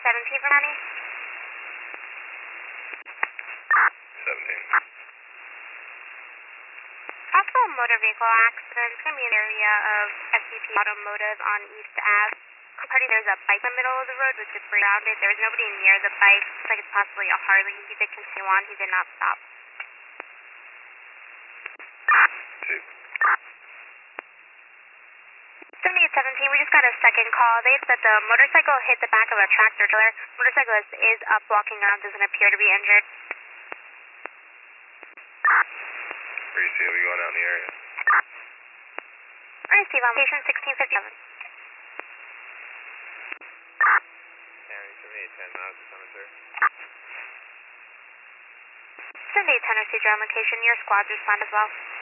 17 from County. 17. Possible motor vehicle accident. It's going to be an area of SCP Automotive on East Ave. Party, there's a bike in the middle of the road with debris around it. There was nobody near the bike. Looks like it's possibly a Harley. He did continue on. He did not stop. 2. 7817, we just got a second call. They said the motorcycle hit the back of a tractor trailer. Motorcyclist is up walking around, doesn't appear to be injured. Receive, we going out in the area. Receive on location 1657. County 7810, miles to Summer, sir. 7810 received your on location. Your squads respond as well.